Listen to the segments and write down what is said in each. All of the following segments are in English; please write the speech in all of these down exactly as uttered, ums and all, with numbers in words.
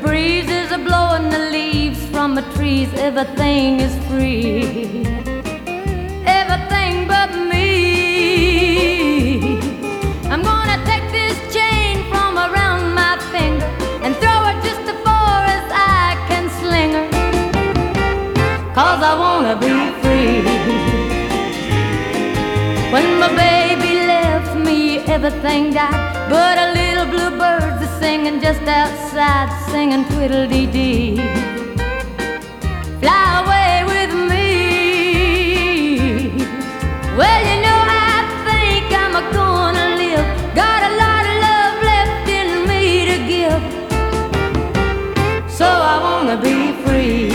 breezes are blowing the leaves from the trees, everything is free, everything but me. I'm gonna take this chain from around my finger and throw it just as far as I can sling her, 'cause I wanna be free. When my baby left me, everything died, but a little blue bird's a singing just outside, singing twiddle-dee-dee. Fly away with me. Well, you know I think I'm a gonna live. Got a lot of love left in me to give, so I wanna be free.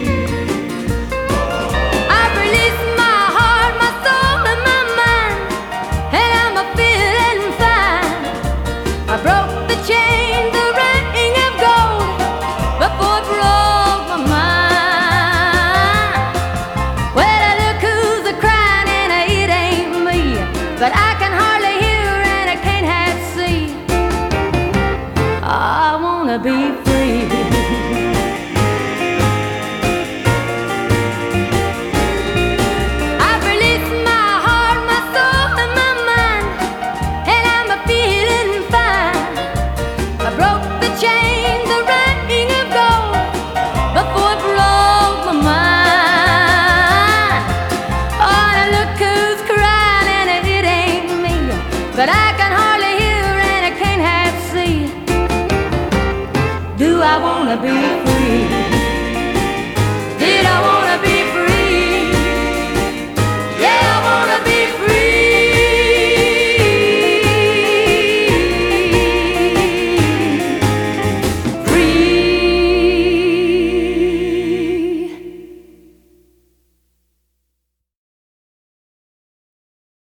I've released my heart, my soul, and my mind, and I'm a feeling fine. I broke the chain, the ring of gold, before it broke my mind. Well, look who's a crying, and it ain't me, but I can hardly hear and I can't half see. I wanna be free. I've released my heart, my soul, and my mind, and I'm a feeling fine. I broke the chain, the ring of gold, before it broke my mind. Oh, now look who's crying, and it ain't me, but I can hardly hear and I can't half see. Do I wanna be